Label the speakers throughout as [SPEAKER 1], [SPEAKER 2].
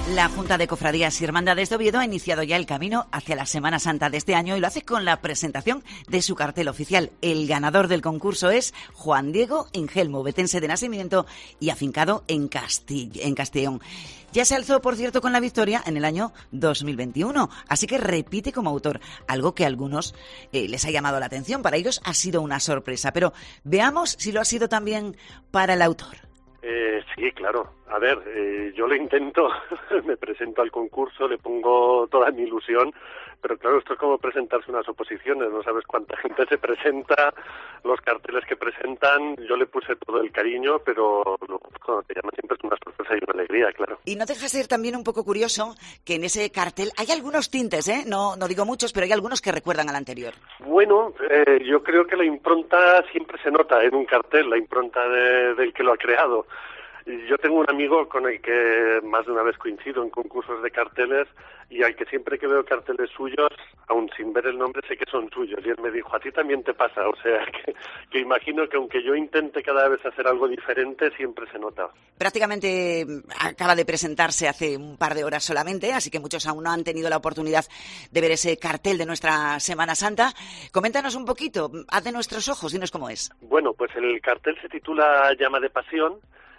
[SPEAKER 1] La Junta de Cofradías y Hermandades de Oviedo ha iniciado ya el camino hacia la Semana Santa de este año y lo hace con la presentación de su cartel oficial. El ganador del concurso es Juan Diego Ingelmo, ovetense de nacimiento y afincado en Castellón. Ya se alzó, por cierto, con la victoria en el año 2021, así que repite como autor, algo que a algunos les ha llamado la atención. Para ellos ha sido una sorpresa, pero veamos si lo ha sido también para el autor.
[SPEAKER 2] Sí, claro. A ver, yo lo intento, me presento al concurso, le pongo toda mi ilusión, pero claro, esto es como presentarse unas oposiciones, no sabes cuánta gente se presenta, los carteles que presentan, yo le puse todo el cariño, pero cuando te llaman siempre es una sorpresa y una alegría, claro.
[SPEAKER 1] Y no deja de ser también un poco curioso que en ese cartel hay algunos tintes, no digo muchos, pero hay algunos que recuerdan al anterior.
[SPEAKER 2] Bueno, yo creo que la impronta siempre se nota en un cartel, la impronta del que lo ha creado. Yo tengo un amigo con el que más de una vez coincido en concursos de carteles y al que siempre que veo carteles suyos, aun sin ver el nombre, sé que son suyos. Y él me dijo, a ti también te pasa. O sea, que imagino que aunque yo intente cada vez hacer algo diferente, siempre se nota.
[SPEAKER 1] Prácticamente acaba de presentarse hace un par de horas solamente, así que muchos aún no han tenido la oportunidad de ver ese cartel de nuestra Semana Santa. Coméntanos un poquito, haz de nuestros ojos, dinos cómo es.
[SPEAKER 2] Bueno, pues el cartel se titula Llama de Pasión.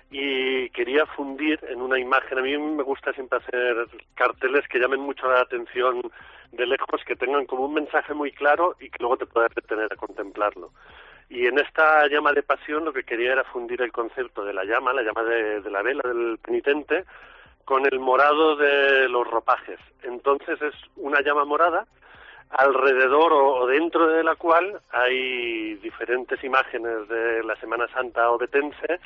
[SPEAKER 2] Y quería fundir en una imagen. A mí me gusta siempre hacer carteles que llamen mucho la atención de lejos, que tengan como un mensaje muy claro y que luego te puedas detener a contemplarlo. Y en esta llama de pasión lo que quería era fundir el concepto de la llama de la vela del penitente, con el morado de los ropajes. Entonces es una llama morada alrededor o dentro de la cual hay diferentes imágenes de la Semana Santa ovetense,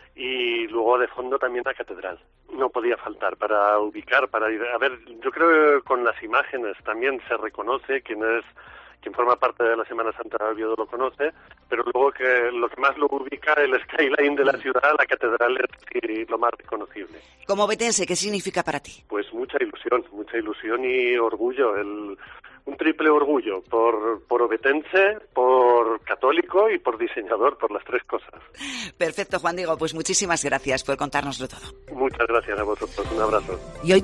[SPEAKER 2] y luego de fondo también la catedral. No podía faltar para ubicar, para ir. A ver, yo creo que con las imágenes también se reconoce quien forma parte de la Semana Santa de Oviedo lo conoce, pero luego que lo que más lo ubica, el skyline de la ciudad, la catedral es lo más reconocible.
[SPEAKER 1] Como ovetense, ¿qué significa para ti?
[SPEAKER 2] Pues mucha ilusión y orgullo, un triple orgullo, por ovetense, por católico y por diseñador, por las tres cosas.
[SPEAKER 1] Perfecto, Juan Diego, pues muchísimas gracias por contárnoslo todo.
[SPEAKER 2] Muchas gracias a vosotros, un abrazo.
[SPEAKER 1] Y hoy